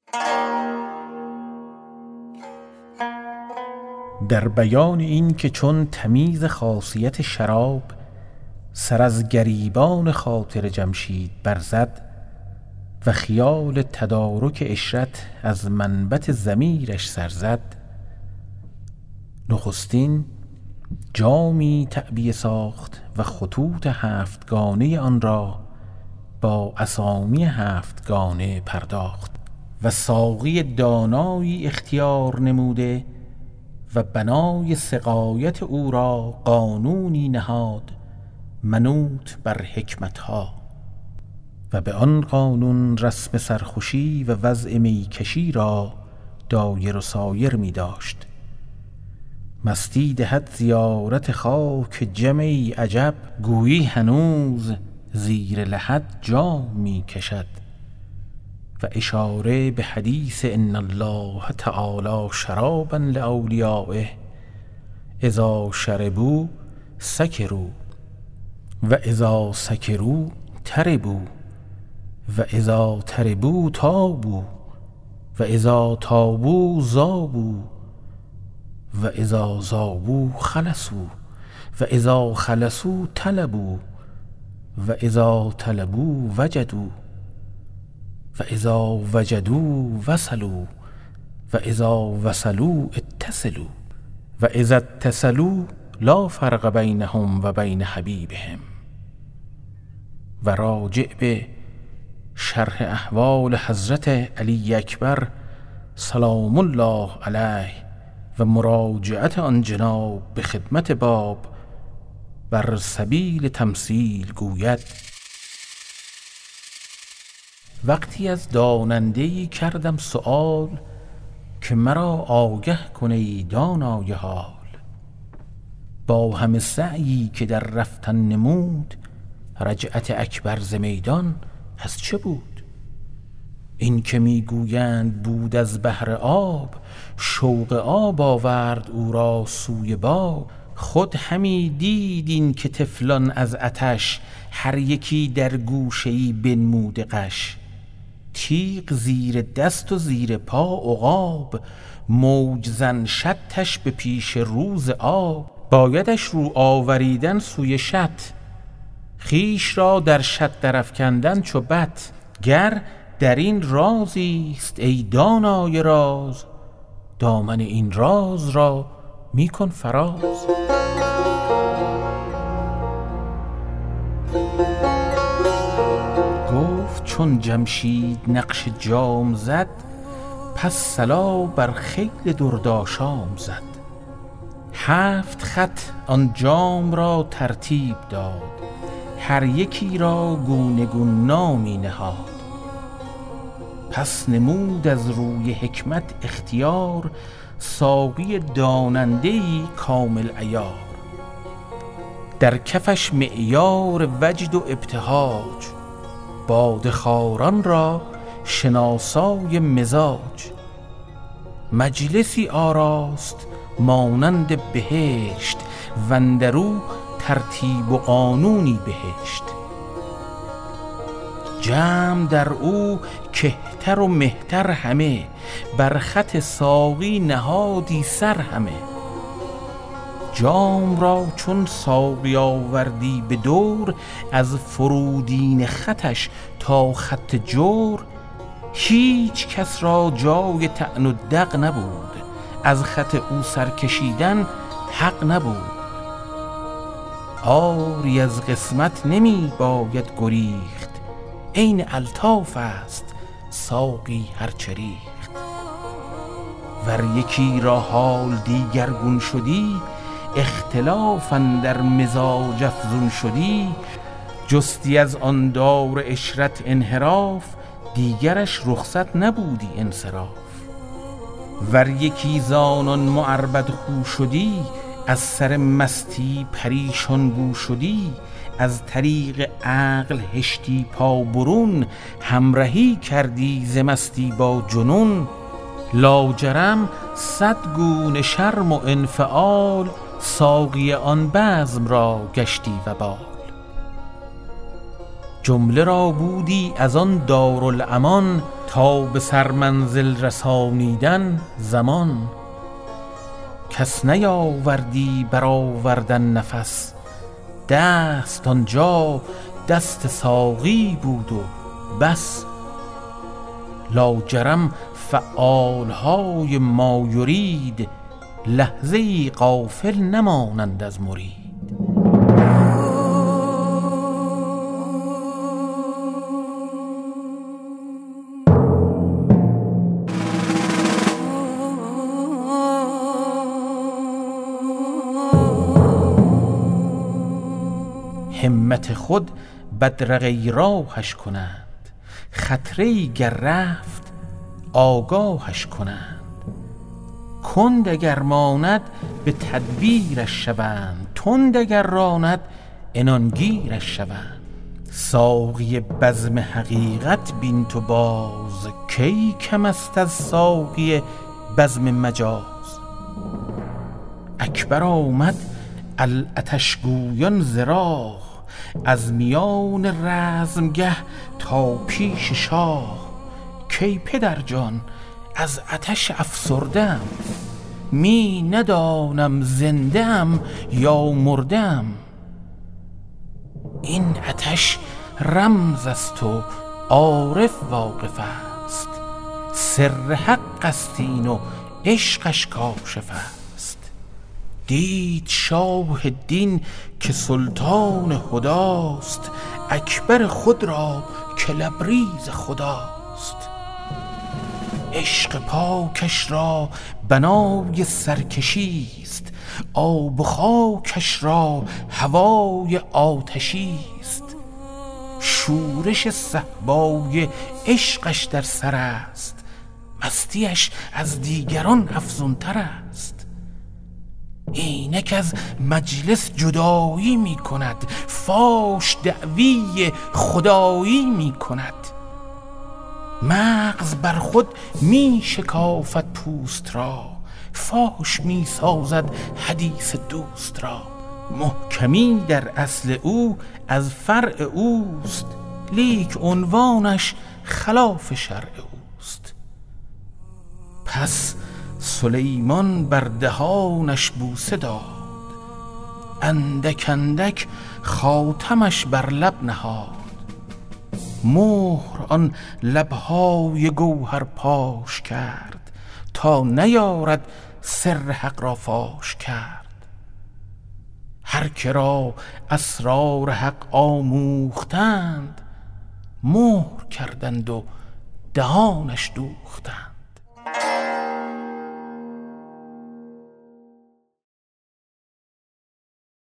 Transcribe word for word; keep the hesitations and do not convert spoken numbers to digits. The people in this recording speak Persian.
در بیان این که چون تمیز خاصیت شراب سر از گریبان خاطر جمشید برزد و خیال تدارک عشرت از منبت ضمیرش سر زد، نخستین جامی تعبیه ساخت و خطوط هفتگانه آن را با اسامی هفتگانه پرداخت و ساقی دانایی اختیار نموده و بنای سقایت او را قانونی نهاد منوط بر حکمتها و به آن قانون رسم سرخوشی و وضع میکشی را دایر و سایر می داشت. مستی دهد زیارت خاک جمعی عجب، گویی هنوز زیر لحد جام می کشد و اشاره به حدیث ان الله تعالی شرابا لاولیائه اذا شربوا سکروا و اذا سکروا تربوا و اذا تربوا تابوا و اذا تابوا ذابوا و اذا ذابوا خلصوا و اذا خلصوا طلبوا و اذا طلبوا وجدوا و اذا وجدوا وصلوا و اذا وصلوا اتصلوا و اذا اتصلوا لا فرق بینهم و بین حبیبهم. و راجع به شرح احوال حضرت علی اکبر سلام الله علیه و مراجعت آن جناب به خدمت باب بر سبیل تمثیل گوید: وقتی از داننده‌ای کردم سؤال که مرا آگه کنی دانای حال، با همه سعیی که در رفتن نمود رجعت اکبر ز میدان از چه بود؟ این که میگویند بود از بحر آب، شوق آب آورد او را سوی باب. خود همی دید این که طفلان از آتش، هر یکی در گوشه‌ای بنموده غش. تیغ زیر دست و زیر پا عقاب، موج زن شطش به پیش روز آب. بایدش رو آوریدن سوی شط، خیش را در شط در افکندن چو بط. گر در این رازی است ای دانای راز، دامن این راز را می کن فراز. گفت چون جمشید نقش جام زد، پس صلا بر خیل درداشام زد. هفت خط آن جام را ترتیب داد، هر یکی را گونه گون نامی نهاد. پس نمود از روی حکمت اختیار، ساقی داننده‌ای کامل عیار. در کفش معیار وجد و ابتهاج، باده خواران را شناسای مزاج. مجلسی آراست مانند بهشت، واندرو ترتیب و قانونی بهشت. جمع در او کهتر و مهتر همه، بر خط ساقی نهادی سر همه. جام را چون ساقی آوردی به دور، از فرودین خطش تا خط جور. هیچ کس را جای طعن و دغ نبود، از خط او سرکشیدن حق نبود. آری از قسمت نمی باید گریخت، عین الطاف است ساقی هرچه ریخت. ور یکی را حال دیگرگون شدی، اختلاف اندر مزاج افزون شدی. جستی از آن دار عشرت انحراف، دیگرش رخصت نبودی انصراف. ور یکی زانان معربد خو شدی، از سر مستی پریشان گو شدی. از طریق عقل هشتی پا برون، همرهی کردی ز مستی با جنون. لاجرم صد گونه شرم و انفعال، ساقی آن بزم را گشتی وبال. جمله را بودی از آن دارالامان تا به سرمنزل رسانیدن زمان. کس نیاوردی برآوردن نفس، دست آنجا دست ساقی بود و بس. لاجرم فعالهای ما یرید، لحظه‌ای غافل نمانند از مرید. همت خود بدرقه راهش کنند، خطره‌ای گر رفت آگاهش کنند. کند اگر ماند به تدبیرش شوند، تند اگر راند عنانگیرش شوند. ساقی بزم حقیقت بین تو باز، کی کم است از ساقی بزم مجاز. اکبر آمد العتشگویان ز راه، از میان رزمگه تا پیش شاه. کی پدر جان از آتش افسردم، می ندانم زنده ام یا مردم. این آتش رمز است و عارف واقف است، سر حق است این و عشقش کاشف است. دید شاه دین که سلطان هداست، اکبر خود را که لبریز خداست. عشق پاکش را بنای سرکشی است، آب و خاکش را هوای آتشی است. شورش صهبای عشقش در سر است، مستیش از دیگران افزونتر است. اینک از مجلس جدایی می کند، فاش دعوی خدایی می کند. مغز بر خود می شکافد پوست را، فاش می سازد حدیث دوست را. محکمی در اصل او از فرع اوست، لیک عنوانش خلاف شرع اوست. پس سلیمان بر دهانش بوسه داد، اندک اندک خاتمش بر لب نهاد. مهر آن لبهای گوهر پاش کرد، تا نیارد سر حق را فاش کرد. هر که را اسرار حق آموختند، مهر کردند و دهانش دوختند.